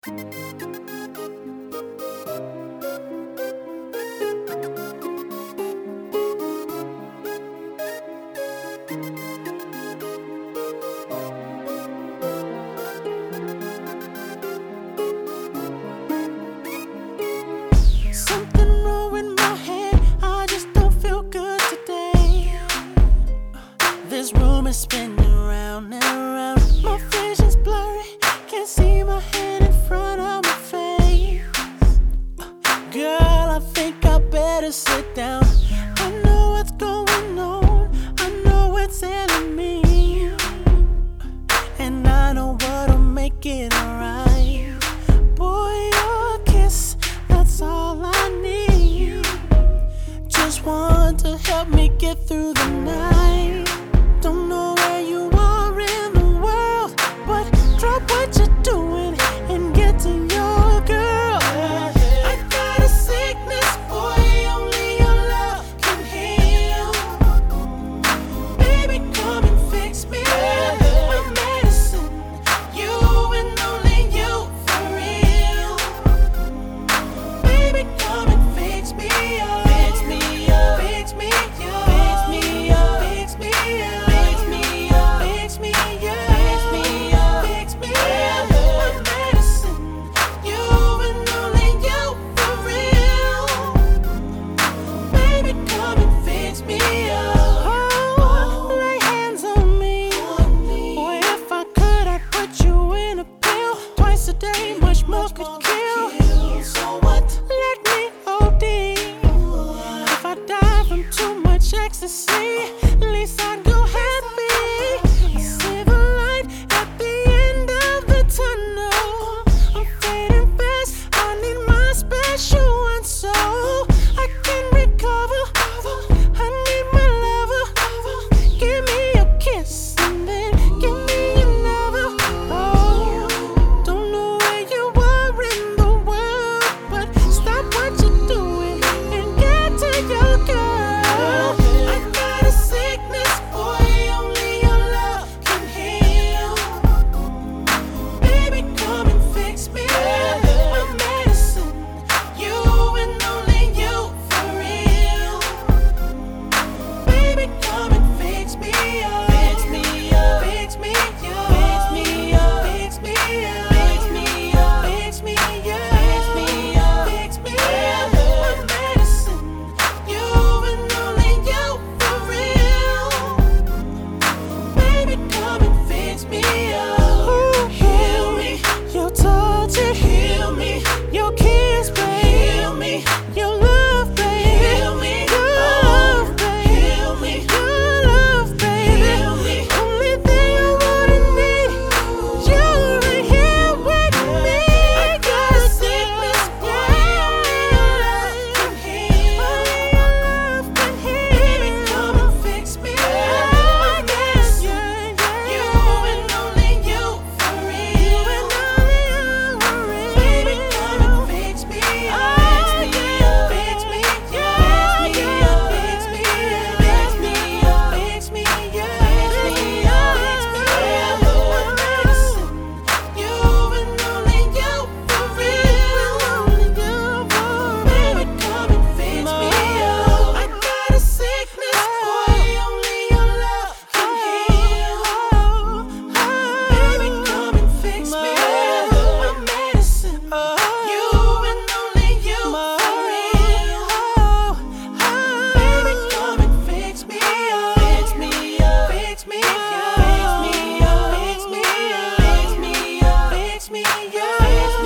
Something wrong with my head, I just don't feel good today. This room is spinning round and round. My vision's blurry, can't see my hand in front of my face. Girl, I think I better sit down. I know what's going on, I know it's ailing me, and I know what'll make it alright. Boy, your kiss, that's all I need. Just want to help me get through the night. Don't know where you are in the world, but drop what you're doing and get to your girl. I got a sickness, boy, only your love can heal. Baby, come and fix me. My medicine, you and only you for real. Baby, come and fix me up. Fix me up. Fix me up. Fix me up. Fix me up. Fix me up. Fix me up. Fix me up. My medicine, you and only you for real. Baby, come and fix me up. Oh, lay hands on me. Boy, if I could, I'd put you in a pill. Twice a day, much more could kill. So what? Let me OD. If I die from too much ecstasy, at least I'd go happy. See the light at the end of the tunnel. I'm fading fast, I need my special one so I can recover. I need my lover. Give me a kiss and then give me another. Oh, don't know where you are in the world, but stop what you're doing and get to your girl. I got a sickness, boy, only your love can heal. Baby, come and fix me. My medicine, you and only you for real. Baby, come and fix me up. Fix me up. Fix me up. Fix me up. Fix me up. Fix me up. Fix me up. Fix me up. Fix me up. My medicine, you and only you for real. Baby, come and fix me up. Heal me. Your touch, it heal me. Your kiss, babe, heal me. Your love, babe, heal me. Your love, babe, heal me. Your love, babe, heal me. Only thing I wanna need, you're right here with me. I got a sickness, boy, only your love can heal. Only your love can heal. Baby, come and fix me. My medicine, you and only you for real. Baby, come and fix me up. Fix me up. Fix me up. Fix me up. Fix me up. Fix me up. Fix me up. My medicine, you and only you for real. Baby, come and fix me up. I got a sickness, boy, only your love can heal. Baby, come and fix me up. My medicine, you and only you for real. Baby, come and fix me up. Fix me up. Fix me up. Fix me up. Fix me up. Fix me up. Fix me up.